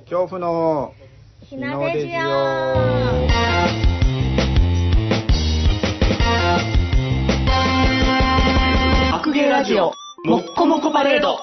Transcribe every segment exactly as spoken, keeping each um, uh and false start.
恐怖の日の出ジオ。 白芸ラジオもっこもこパレード。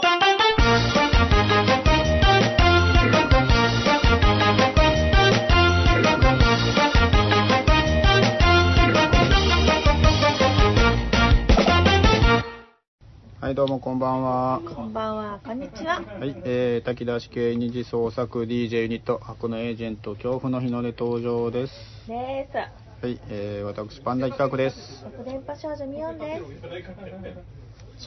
はいどうもこんばんは。 こんばんは、こんにちは。 はい、えー、炊き出し系二次創作 ディージェー ユニット白のエージェント恐怖の日の出登場です。 です。 はい、えー、私パンダ企画です。 六電波少女ミオンです。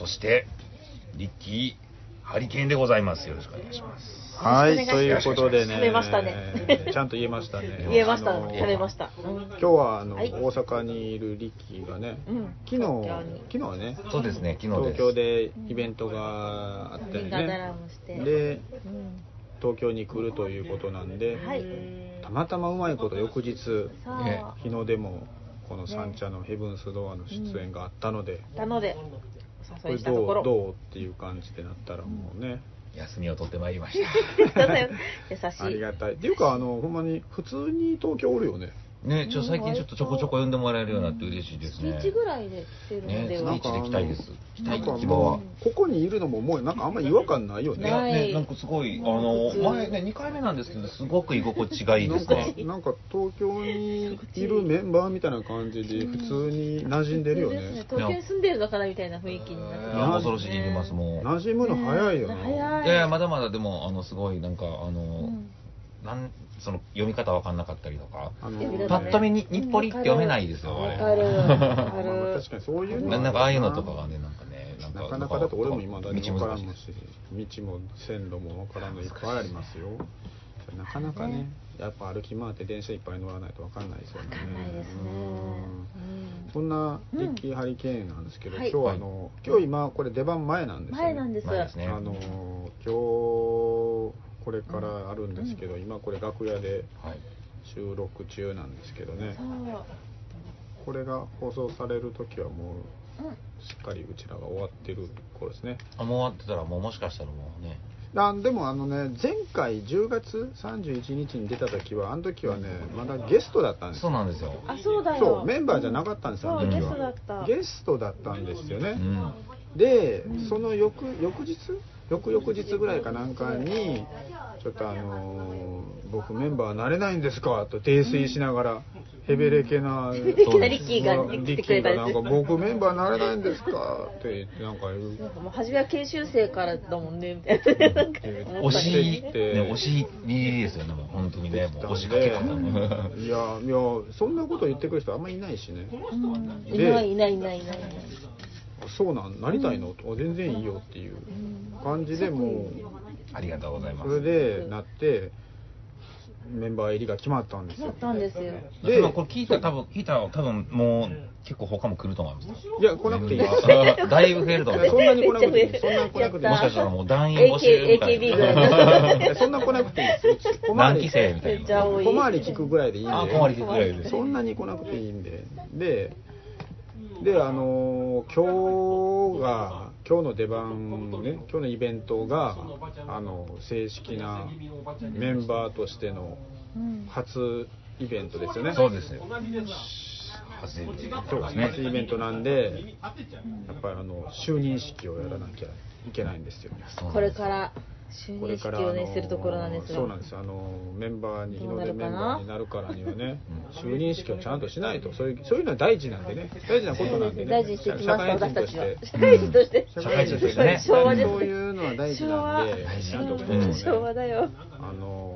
そしてリッキーハリケーンでございます。よろしくお願いします。 はい、ということでね、 食べましたね。 ちゃんと言えましたね。 言えました、食べました。 今日はあの、 はい、 大阪にいるリッキーがね、うん、昨日昨日はね、 そうですね、昨日です。 東京でイベントがあってね、うん、で、うん、東京に来るということなんで、はい、たまたまうまいこと翌日、ね、日の出もこの三茶のヘブンスドアの出演があったので、 なのでこれどうどうっていう感じでなったらもうね、 休みを取ってまいりました優しい。 ありがたいっていうか、あのほんまに普通に東京おるよね。 ね、ちょ最近ちょっとちょこちょこ呼んでもらえるようになって嬉しいですね。 月いちぐらいで来てるのでは、 ね、月いちで来たいです。来たい希望は。ここにいるのももうなんかあんまり違和感ないよね。 ね、なんかすごいあの前ねにかいめなんですけどすごく居心地がいいですね。 なんか東京にいるメンバーみたいな感じで普通に馴染んでるよね。 東京に住んでるのかなみたいな雰囲気になって。 恐ろしいにいますもう。 馴染むの早いよね。 いやいやまだまだでもあのすごいなんかあの。なんその読み方わかんなかったりとか、あのー、パッと見に日暮里って読めないですよ。 わかる。 確かにそういうのなんかああいうのとかがねなんかねなんかなかなかだと俺も今だにわからんのし、道も線路もわからんのいっぱいありますよ。なかなかねやっぱ歩き回って電車いっぱい乗らないとわかんないですよね。 わかんないですね。 そんなリッキーハリケーンなんですけど、今日はあの今日今これ出番前なんですよね。 前なんです。 あの今日これからあるんですけど、うん、今これ楽屋で収録中なんですけどね、うん、これが放送される時はもうしっかりうちらが終わってる頃ですね。 あもう終わってたらもうもしかしたらもうねあでもあのね前回じゅうがつさんじゅういちにちに出た時はあの時はねまだゲストだったんですよ。 そうなんですよ。 あそうだよ。 そうメンバーじゃなかったんですよ、うん、あの時は。ゲストだったんですよね、うん、で、うん、その翌翌日翌々日ぐらいかなんかにちょっとあのー、僕メンバーなれないんですかと泥酔しながらヘベレケなリッキーが来てくれたんです。 なんか僕メンバーなれないんですかってなんか言う。 なんかもう初めは研修生からだもんねみたいな。なんか押しね押し入りですよねもう本当にねもう押しかけ方も。 いやいやそんなこと言ってくる人あんまりいないしね。 うん、いないいないいないいない。 そうなんなりたいの、うん、全然いいよっていう感じでもうありがとうございます。 それでなってメンバー入りが決まったんですよ。 決まったんですよ。 でこれ聞いた多分聞いた多分もう結構他も来ると思います。 いや来なくていい。 だいぶ増えると思う。 そんなに来なくていい。そんなに来なくていい。 もしかしたらもう団員募集みたいな。 エーケービー ぐらい。 そんな来なくていいです。 何期生みたいな。 小回り聞くぐらいでいいんで。 あ小回り聞くぐらいで。 そんなに来なくていいんで。で。であのー、今日が今日の出番ね今日のイベントがあの正式なメンバーとしての初イベントですよね。 そうですよ。 初イベントそうですね。初イベントなんでやっぱりあの就任式をやらなきゃいけないんですよ。 これから就任式をねするところなんですよ。 そうなんです。あのメンバーに日の出メンバーになるからにはね就任式をちゃんとしないとそういうそういうのは大事なんでね大事なことなんでね大事にしてきました私たちは社会人として社会人としてね昭和ですそういうのは大事なんでちゃんとこうね昭和だよ。 あの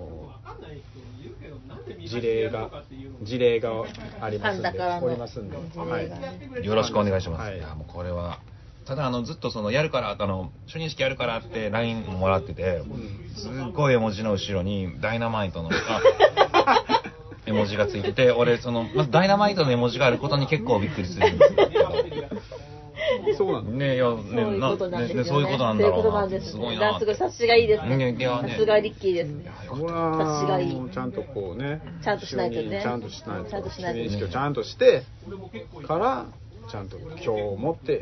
事例が事例がありますんでおりますんではいよろしくお願いします。いやもうこれは。ただあのずっとそのやるからあの初任式やるからって ライン もらっててすっごい絵文字の後ろにダイナマイトの絵文字がついてて俺そのまずダイナマイトの絵文字があることに結構びっくりするんですけどそうなんねいやねそういうことなんですよね。そういうことなんだろうな。すごいな。 すごい察しがいいですね。 さすがリッキーです。 察しがいい。ちゃんとこうね。 ちゃんとしないとね。 ちゃんとしないと。 ちゃんとしないと。 就任式をちゃんとしてからちゃんと今日をもって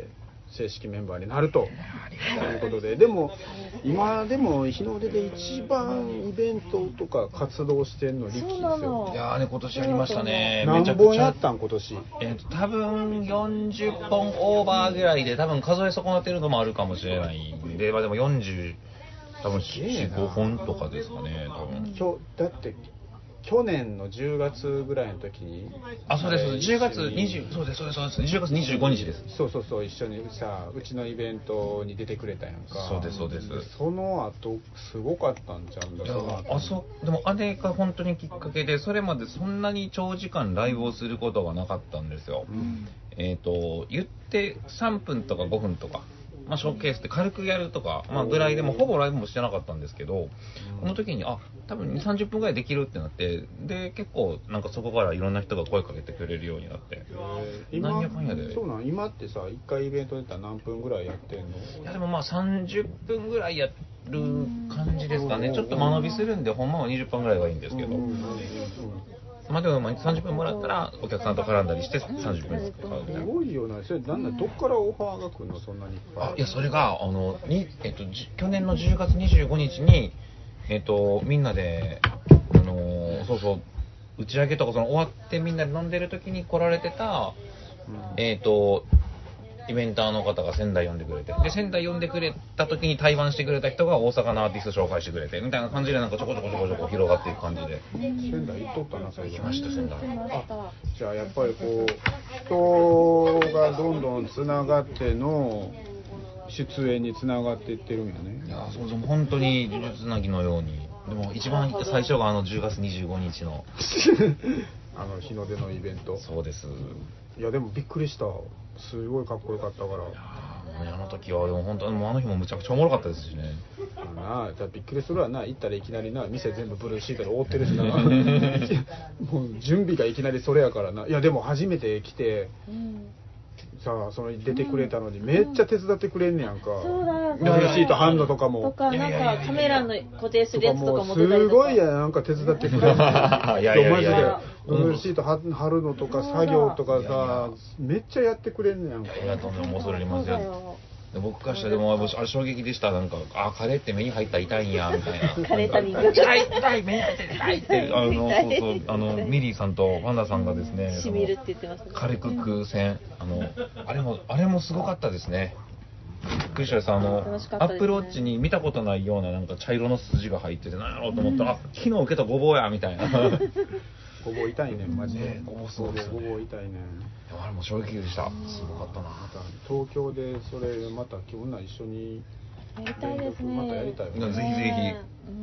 正式メンバーになるということで、でも今でも日の出で一番イベントとか活動してるのリッキーですよ。 いやーね、今年やりましたね。 何本やったん今年？ えーと多分よんじゅっぽんオーバーぐらいで、多分数え損なってるのもあるかもしれないんで、まあでもよんじゅう多分よん、ごほんとかですかね、多分。 今日だって去年のじゅうがつぐらいの時に、 あ、そうです、じゅうがつにじゅう、そうですそうですそうです、じゅうがつにじゅうごにちです。 そうそうそう、一緒にさ、うちのイベントに出てくれたやんか。 そうですそうです。 その後すごかったんちゃうんだ。 いや、あ、そうでもあれが本当にきっかけで、それまでそんなに長時間ライブをすることがなかったんですよ。うん、えっと言ってさんぷんとかごふんとか、まあ、ショーケースで軽くやるとか、まあ、ぐらいでもほぼライブもしてなかったんですけど、うん、この時にあ多分にじゅう、さんじゅっぷんぐらいできるってなって、で結構なんかそこからいろんな人が声かけてくれるようになって、 えー、今かんやでそうなん今ってさ、いっかいイベント出たら何分ぐらいやってんの？ いやでもまあさんじゅっぷんぐらいやる感じですかね。ちょっと間延びするんでほんまはにじゅっぷんぐらいがいいんですけど、うんうんうんうん、まあでもさんじゅっぷんもらったらお客さんと絡んだりしてさんじゅっぷん使うみたいな。 すごいよな。それなんだどっからオファーが来るのそんなにいっぱい？ あ、いやそれがあのにえっと去年のじゅうがつにじゅうごにちにえっとみんなであのそうそう打ち上げとかその終わってみんなで飲んでる時に来られてた、うん、えっとイベンターの方が仙台呼んでくれて、で仙台呼んでくれた時に対バンしてくれた人が大阪のアーティスト紹介してくれてみたいな感じで、なんかちょこちょこちょこちょこ広がっていく感じで。 仙台行っとったな最初。 来ました仙台。 あ、じゃあやっぱりこう人がどんどんつながっての出演につながっていってるんやね。 いやそうそう本当に呪術つなぎのように。でも一番最初があのじゅうがつにじゅうごにちのあの日の出のイベント。 そうです。 いやでもびっくりした。すごいかっこよかったから。いやあの時はでも本当にもうあの日もむちゃくちゃおもろかったですしね。 なあ、びっくりするわな。行ったらいきなりな店全部ブルーシートで覆ってるしな。もう準備がいきなりそれやからな。いやでも初めて来て。うんさあその出てくれたのにめっちゃ手伝ってくれんねやんか。 そうだよ。 ブルーシート貼んのとかも。 とかなんかカメラの固定するやつとかも出たりとか。 すごいやなんか手伝ってくれんねん。いやいやいやいやブルーシート貼るのとか作業とかさめっちゃやってくれんねやんか。 ありがとうね、もうそれありますよ。で僕からしたらでもあれ衝撃でした。なんかあカレーって目に入ったら痛いんやみたいな。 カレータミング。 痛い痛い目に入って痛いってあのそうそうあのミリーさんとパンダさんがですね。 しみるって言ってますね。 カレークック戦あのあれもあれもすごかったですね。びっくりしたさあの、ね、アップルウォッチに見たことないようななんか茶色の筋が入ってて何やろうと思ったら、うん、あ昨日受けたごぼうやみたいな。 ごぼう痛いねんマジで、 ね、ごぼうそうですよね。 ごぼう痛いねん。 あれも衝撃でした。すごかったな。 また東京でそれまた今日な一緒にやりたいですね。 またやりたいよね。 ぜひぜひ。うん。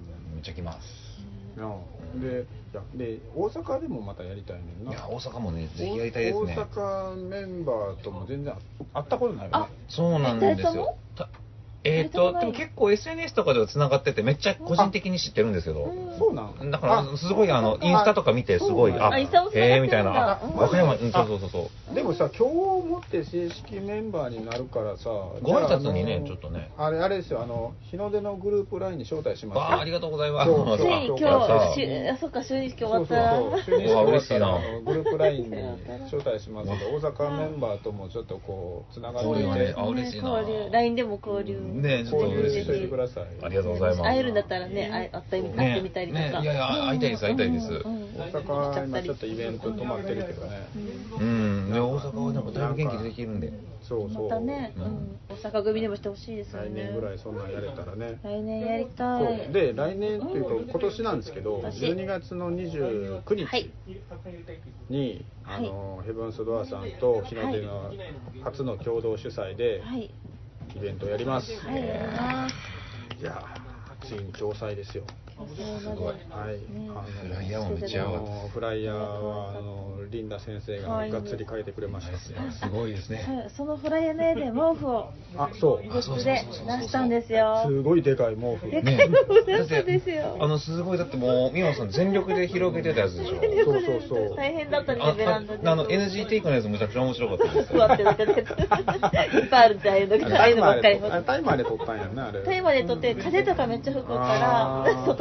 めっちゃ来ます。 で, で大阪でもまたやりたいねんな。 いや大阪もねぜひやりたいですね。 大阪メンバーとも全然会ったことないよね。あそうなんですよ。えーとでも結構 エスエヌエス とかではつながっててめっちゃ個人的に知ってるんですけど、 そうなんだからすごいあのインスタとか見てすごいあへえみたいな和歌山そうそうそうそうでもさ今日をもって正式メンバーになるからさご挨拶にねちょっとねあれあれですよあの日の出のグループラインに招待します。 あありがとうございます。 今日今日あそっか就任式終わったら嬉しいな。 グループラインに招待しますので大阪メンバーともちょっとこうつながっていてあ嬉しいな。 交流 ライン でも交流ねちょっと嬉しい。 してください。 ありがとうございます。 会えるんだったらね、会ってみ会ってみたりとか。 ねね、いやいや会いたいです会いたいです。 大阪は今ちょっとイベント止まってるけどね。 うん。で大阪はなんかだいぶ元気できるんで。 そうそう。 またね、うん、大阪組でもしてほしいですよね。 来年ぐらいそんなんやれたらね。 来年やりたい。 そうで来年っていうか今年なんですけど、じゅうにがつのにじゅうくにちに、はい、あのヘブンスドアさんと日の出の初の共同主催で。はいイベントをやります。はい、いやついに共催ですよ。 すごい。 はい。 フライヤーもめっちゃ上がって。 フライヤーはあのリンダ先生ががっつり書いてくれました。 すごいですね。 そのフライヤーの絵で毛布をあそうグッズで出したんですよ。 すごいでかい毛布。 でかい毛布出したんですよ。 あのすごいだってもう宮野さん全力で広げてたやつでしょ。 そうそうそう。 大変だったんですベランダで。 あの エヌジー テイクのやつむちゃくちゃ面白かったです。 ふわってなってる。いっぱいあるんでああいうのああいうのばっかり。 タイマーで撮ったんやんなあれ。 タイマーで撮って風とかめっちゃ吹くから外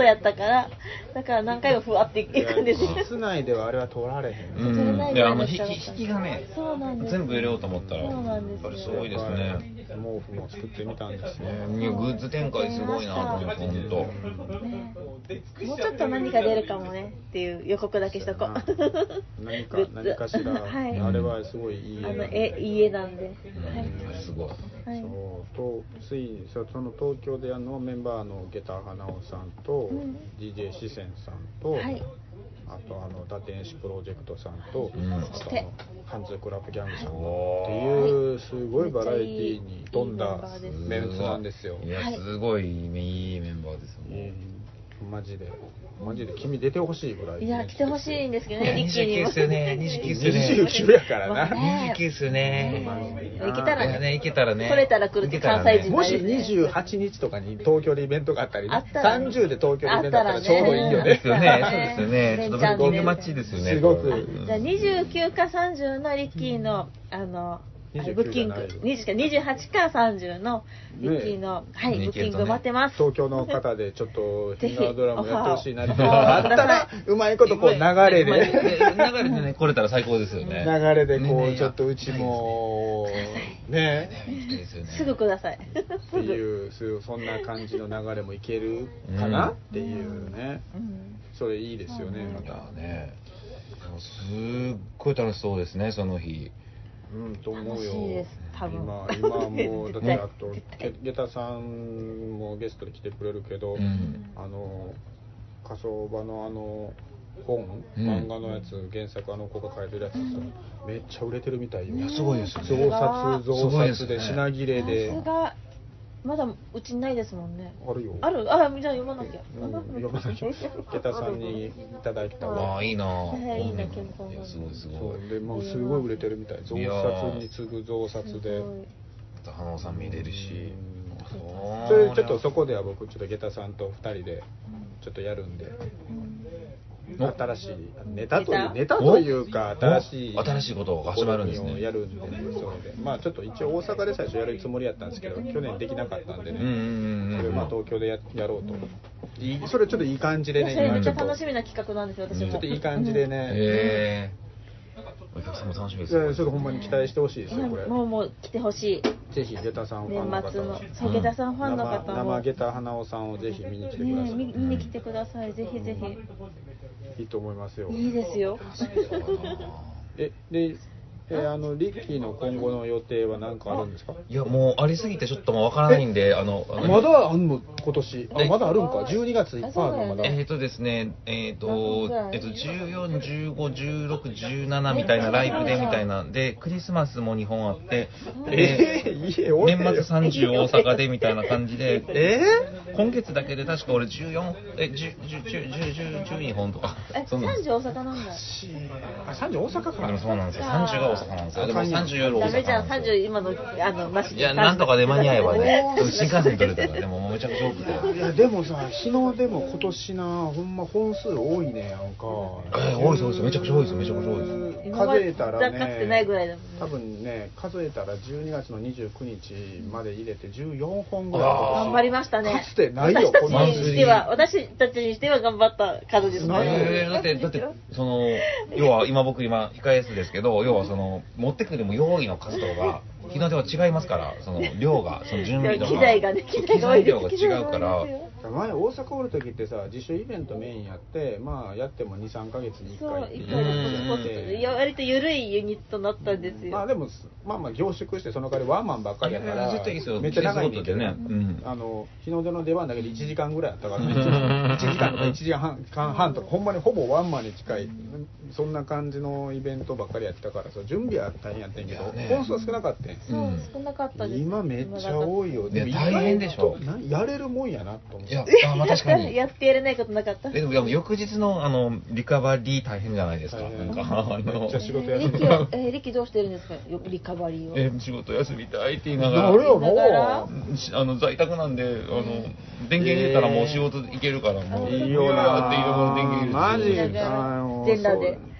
やったからだから何回もふわっていくんですよ。 室内ではあれは取られへん。 うん、いやあの引き引きがねそうなんです、 全部入れようと思ったらそうなんですよ、 やっぱりすごいですね。 毛布も作ってみたんですね。 グッズ展開すごいなと思って本当。 もうちょっと何か出るかもねっていう予告だけしとこう。 何か何かしら、はい、あれはすごいいいあのえいい絵なんで、はい、 すごい。 はい、そうとついその東京であのメンバーのゲタ花尾さんと、うん、ディージェー 四川さんと、はい、あとあの打天使プロジェクトさんと、うん、あとあのハンズクラブギャングさんっていうすごいバラエティーに富んだメンツなんですよ。 いやすごいいいメンバーですよね。 マジでマジで君出てほしいぐらい。 いや来てほしいんですけどね。 にじゅうきゅうっすよね。にじゅうきゅうっすよね。 にじゅうきゅうやからな。 にじゅうきゅうっすよね。 行けたらね。 行けたらね。 来れたら来るって関西人。 もしにじゅうはちにちとかに東京でイベントがあったり、さんじゅうで東京でイベントがあったらちょうどいいよね。 そうですよね。ちょっとブッキングマッチですよね。 すごく。 じゃあにじゅうきゅうかさんじゅうのリッキーのあの。ブッキングにじゅうはちかさんじゅうのリッキーの、はい、ブッキング待ってます。 東京の方でちょっとフィンガードラムやってほしいなってあったらうまいことこう流れで流れでね来れたら最高ですよね。 流れでこうちょっとうちもねすぐくださいっていうそんな感じの流れもいけるかなっていうね。それいいですよね。またねすっごい楽しそうですねその日。 うんと思うよ。 多分今今もうだってあとゲタさんもゲストで来てくれるけど、うん、あの火葬場のあの本、うん、漫画のやつ原作あの子が書いてるやつさ、めっちゃ売れてるみたいよ。 いやすごいですよね。 増刷増刷で品切れで。 まだうちないですもんね。 あるよ。 ある。あ、じゃあ読まなきゃ。 うん、読まなきゃ。ゲタさんにいただいたわ。あ、いいな。 いいな健康が。 すごいすごい。 でもうすごい売れてるみたい。増刷に次ぐ増刷で。 花尾さん見れるし。 それちょっとそこでは僕ちょっとゲタさんとふたりでちょっとやるんで。新しいネタというネタというか新しい新しいことが始まるんですね。 やるんで、そうで、まあちょっと一応大阪で最初やるつもりやったんですけど、去年できなかったんでね、それをまあ東京で や, やろうと。いいそれちょっといい感じでね。 それめっちゃ楽しみな企画なんですよ私も。 ちょっといい感じでね。 へー。お客さんも楽しみですね。ちょっとほんまに期待してほしいですよこれ。 もうもう来てほしい。 ぜひゲタさんファンの方、 年末のそうゲタさんファンの方も生ゲタ花尾さんをぜひ見に来てください。 見に来てください。ぜひぜひ。 いいと思いますよ。 いいですよ。 え、で、えー、あのリッキーの今後の予定は何かあるんですか？ いやもうありすぎてちょっともうわからないんで、あのあのまだあんの今年？あまだあるんか？じゅうにがついっぱいあるのまだ。 えっとですね、えっとえっとじゅうよん、じゅうご、じゅうろく、じゅうななみたいなライブでみたいなでクリスマスもにほんあって、 えー、 年末さんじゅう大阪でみたいな感じで、えー、今月だけで確か俺じゅうよんえじゅう、じゅう、じゅう、じゅう、じゅうにほんとか。 えさんじゅう大阪なんだ。 あさんじゅう大阪か。 でもそうなんですよ。さんじゅうが大阪なんですよ。でもさんじゅう夜大阪。 ダメじゃんさんじゅう今のあのなし。 いやなんとかで間に合えばね。新幹線取れたらでももうめちゃくちゃ多くて。 いやでもさ日の出も今年なほんま本数多いねやんか。 えー、多いそうですめちゃくちゃ多いですめちゃくちゃ多いです。 数えたらね。かつてないぐらいだもんね。 多分ね数えたらじゅうにがつのにじゅうくにちまで入れてじゅうよんほんぐらい。 頑張りましたね。 かつてないよこの祭り。私たちにしては頑張った数ですね。 えー、だってだってその要は今僕今控え室ですけど要はその持ってくるも用意の数とか日の出は違いますからその量がその準備とか機材がね機材量が違うから前大阪おる時ってさ自主イベントメインやってまあやってもにさんかげつにいっかいっていう割と緩いユニットになったんですよ。 まあでもまあまあ凝縮してその代わりワンマンばっかりやからめっちゃ長いんだけどねあの日の出の出番だけでいちじかんぐらいあったからいちじかんとかいちじかんはんとかほんまにほぼワンマンに近いそんな感じのイベントばっかりやってたからさ準備は大変やってんけど本数は少なかったん。 そう少なかったです。 今めっちゃ多いよ。 で大変でしょ。 やれるもんやなと思って。 いやまあ確かに。 やってやれないことなかった。 でも翌日のあのリカバリー大変じゃないですか。なんかあのめっちゃ仕事やる。 えリキどうしてるんですかリカバリーを。 え仕事休みたいって言いながら。 なるよもう。 あの在宅なんであの電源入れたらもう仕事行けるからもういいよなっていうの電源入れて。 マジ全裸で。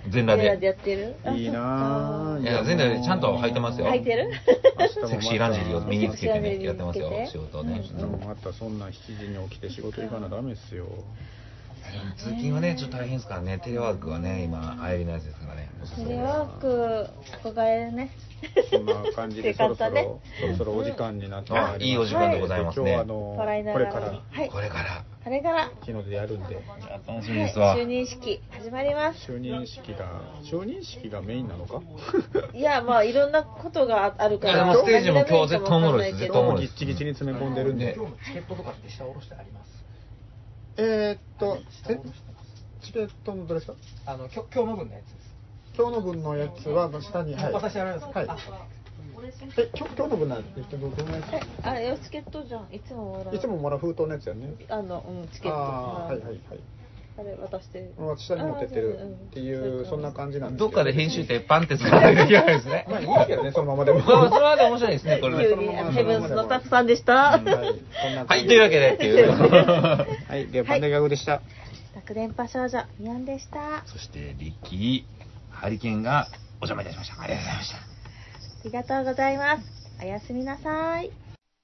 全裸で。 やってる。 いいなぁ。 いや、全裸でちゃんと履いてますよ。 履いてるセクシーランジェリーを身につけてね、やってますよ、仕事をね。 でもまたそんなしちじに起きて仕事行かなダメですよ。 通勤はね、ちょっと大変ですからね、テレワークはね、今、流行りのやつですからね。 テレワーク、憧れるね。 そんな感じで、そろそろ、そろそろお時間になってあ、いいお時間でございますね。 今日はあの、これから、 これから、 これから、 昨日でやるんで。 楽しみですわ。 就任式、始まります。 就任式が、就任式がメインなのかいや、まあ、いろんなことがあるから。 でもステージも今日絶対おもろいです、絶対おもろいです。ギッチギチに詰め込んでるんで。 今日チケットとかって下下ろしてあります。 えーっと、えチケットのどれですか？ あの今日今日の分のやつです。 今日の分のやつは下に、 はい、渡してあります。 はい。え、今日今日の分なんて言ってどのやつ？ え、あれチケットじゃん。いつももらう。 いつももらう封筒のやつやね。 あの、うん、チケット。 ああ、はいはいはい。 あれ渡してる。 下に持ってってるっていうそんな感じなんです。 どっかで編集ってパンって使わないといけないですね。 まあいいですけどね、そのままでも。 まあそのままで面白いですね、これね。ヘブンスのスタッフさんでした。 はい、というわけでっていう。 はい、ではパンダギャグでした。 楽電波少女ミヤンでした。 そしてリッキーハリケーンがお邪魔いたしました。ありがとうございました。 ありがとうございます。おやすみなさい。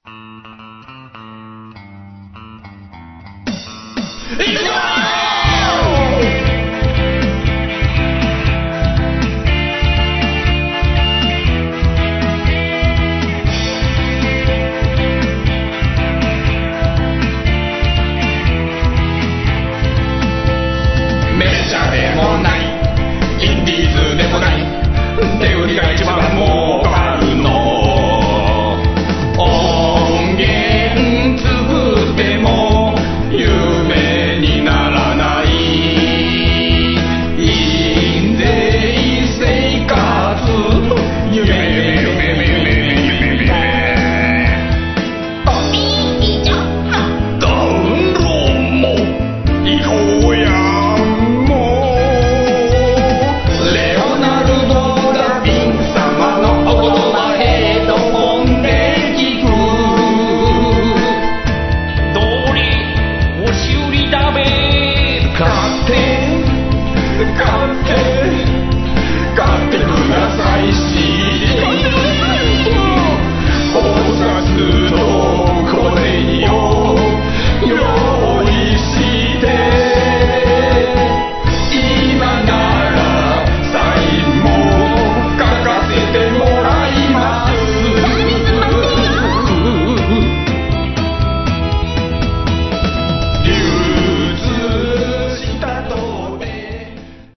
手売りが一番儲かるの。音源作っても夢にならない印税生活。夢夢夢夢夢夢おみいちゃんダウンロード行こうや。Come